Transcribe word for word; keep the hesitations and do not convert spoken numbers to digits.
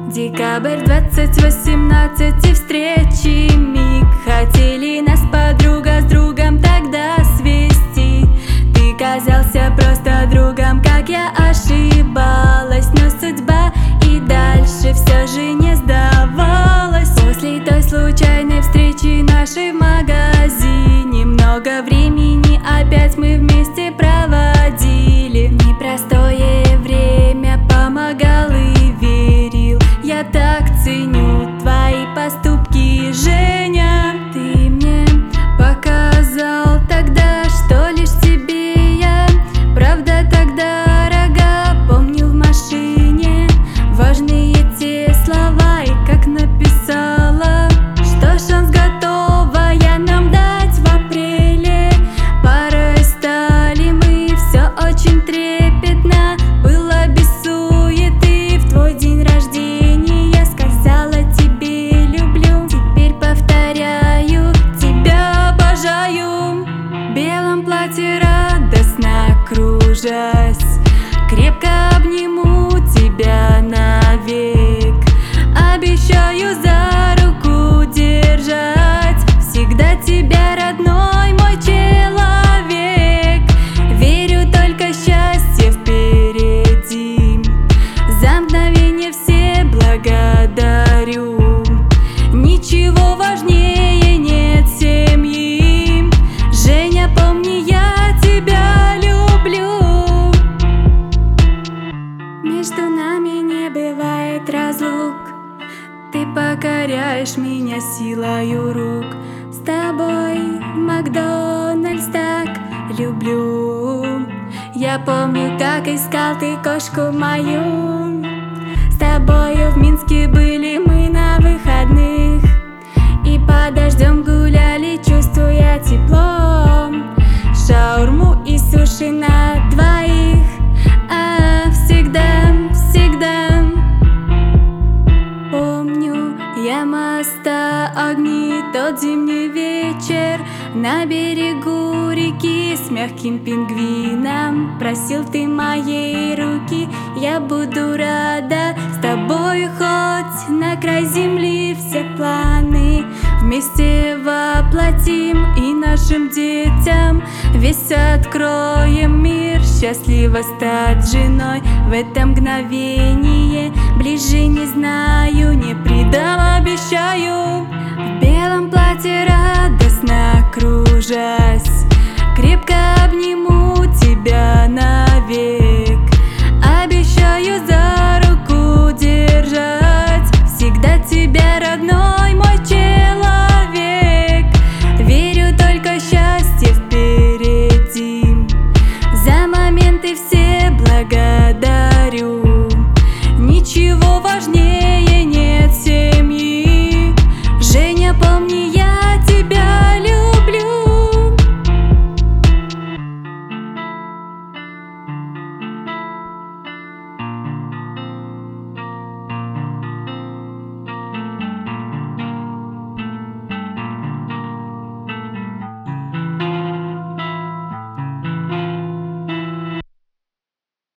Декабрь двадцать восемнадцать и встречи миг. Хотели нас подруга с другом тогда свести. Ты казался просто другом, как я ошибалась. Но судьба и дальше все же не сдавалась. После той случайной встречи нашей в магазине много времени опять мы вместе проводили. Непростое время, помогал и верил. Я так ценю твои поступки, Женя. Ты мне показал тогда, что лишь тебе я правда так дорога. Помню в машине важные те слова, и как написала, что шанс готова я нам дать в апреле. Порой стали мы все очень трепетно. Было без суеты в твой день рождения. Я сказала тебе люблю, теперь повторяю, тебя обожаю. В белом платье радостно кружась, крепко обниму тебя навек. Обещаю за руку держать всегда тебя, родной мой человек. Верю, только счастье впереди. За мгновение все благодарю. Ничего важнее нет семьи. Женя, помни, я тебя люблю. Между нами не бывает разлук. Ты покоряешь меня силою рук. С тобой Макдональдс так люблю. Я помню, как искал ты кошку мою. С тобою в Минске были мы на выходных, и под дождем гуляли, чувствуя тепло. Шаурму и суши на двоих, а всегда, всегда помню я моста огни, тот зимний вечер на берегу реки с мягким пингвином. Просил ты моей руки, я буду рада с тобою хоть на край земли. Все планы вместе воплотим и нашим детям весь откроем мир. Счастливо стать женой в это мгновение, ближе не знаю.